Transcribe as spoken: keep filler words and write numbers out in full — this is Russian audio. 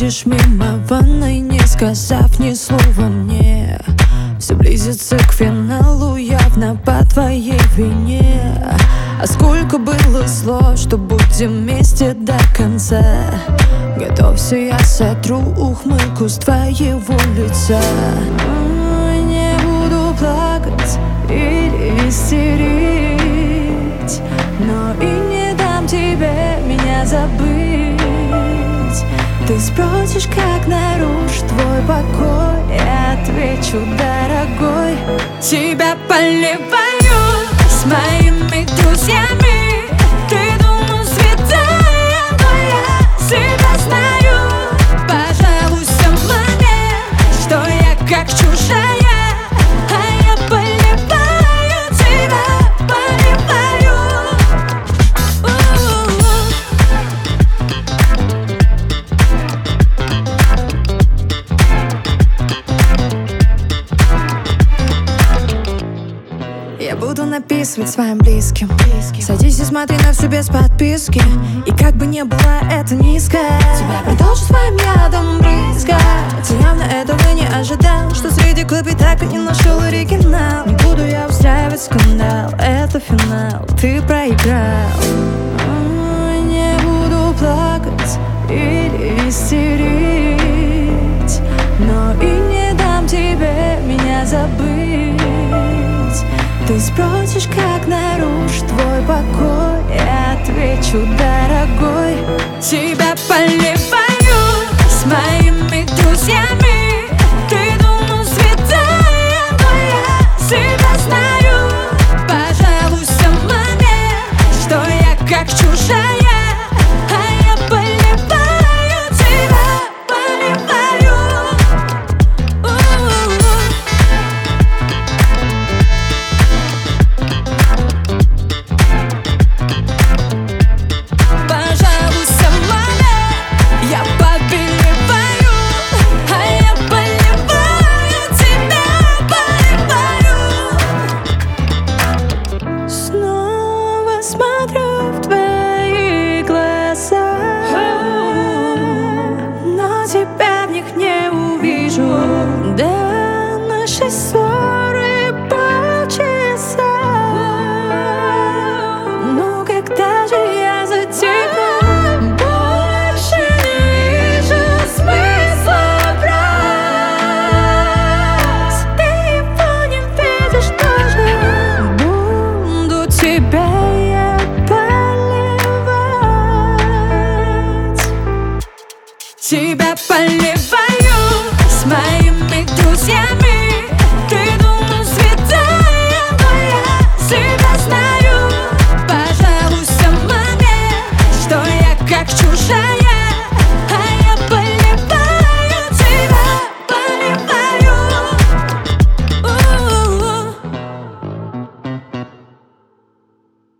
проходишь мимо ванной, не сказав ни слова мне. Все близится к финалу, явно по твоей вине. А сколько было слов, что будем вместе до конца. Готовься, я сотру ухмылку с твоего лица. Не буду плакать или истерить, но и не дам тебе меня забыть. Ты спросишь, как нарушить твой покой, я отвечу, дорогой, тебя поливаю с моими друзьями. Ты думал, святая, но я себя знаю. Пожалуйста, мне, что я как чужая, а я поливаю тебя, поливаю. Я буду написывать своим близким. Садись и смотри на все без подписки. И как бы не было это низко, тебя продолжу своим ядом брызгать. Явно этого не ожидал, что среди клипов так и не нашел оригинал. Не буду я устраивать скандал, это финал, ты проиграл. Не буду плакать или истерить, но и не дам тебе меня забыть. Ты спросишь, как нарушить твой покой, я отвечу, дорогой, тебя поливаю с моими друзьями. Ты думал, святая, но я себя знаю. Пожалуйста, мне, что я как чужая, а я поливаю тебя, поливаю. Смотрю в твои глаза, но тебя в них не увижу. Да, наши ссоры полчаса, но когда же я затихну, больше не вижу смысла брать. Ты его не видишь тоже. Буду тебя тебя поливаю с моей